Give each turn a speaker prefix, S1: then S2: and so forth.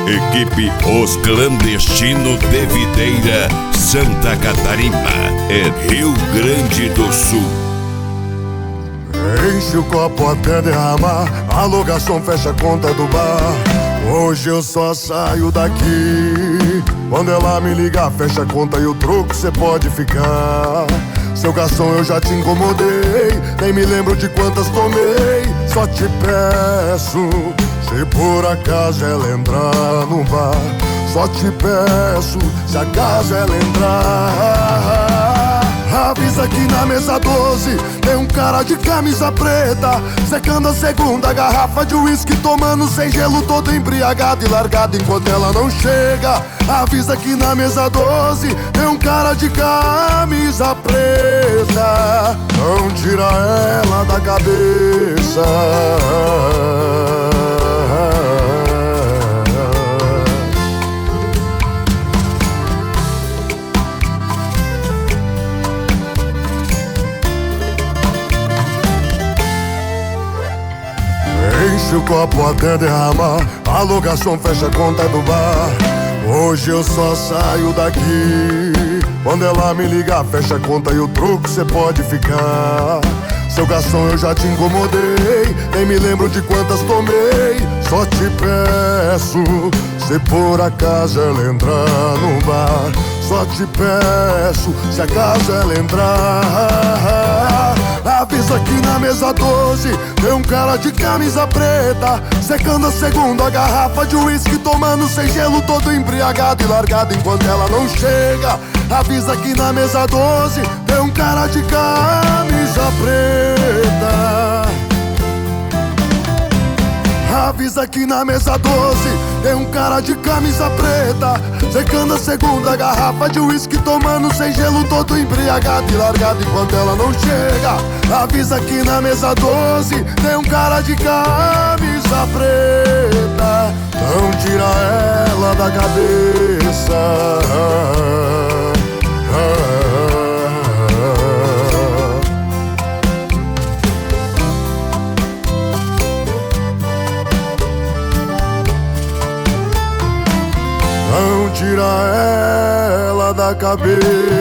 S1: Equipe Os Clandestinos de Videira, Santa Catarina, é Rio Grande do Sul.
S2: Enche o copo até derramar, alô garçom, fecha a conta do bar. Hoje eu só saio daqui quando ela me ligar, fecha a conta e o troco cê pode ficar. Seu garçom, eu já te incomodei, nem me lembro de quantas tomei. Só te peço, se por acaso ela entrar no bar, só te peço, se acaso ela entrar, avisa que na mesa 12 tem um cara de camisa preta, secando a segunda garrafa de uísque, tomando sem gelo, todo embriagado e largado enquanto ela não chega. Avisa que na mesa 12 tem um cara de camisa preta, não tira ela da cabeça. Enche o copo até derramar, alô garçom, fecha a conta do bar. Hoje eu só saio daqui quando ela me ligar, fecha a conta e o troco cê pode ficar. Seu garçom, eu já te incomodei, nem me lembro de quantas tomei. Só te peço, se por acaso ela entrar no bar, só te peço, se acaso ela entrar, avisa que na mesa 12 tem um cara de camisa preta, secando a segunda garrafa de uísque, tomando sem gelo, todo embriagado e largado enquanto ela não chega. Avisa que na mesa 12 tem um cara de camisa preta. Avisa que na mesa 12 tem um cara de camisa preta, secando a segunda garrafa de uísque, tomando sem gelo, todo embriagado e largado enquanto ela não chega. Avisa que na mesa 12 tem um cara de camisa preta, não tira ela da cabeça. Não tira ela da cabeça.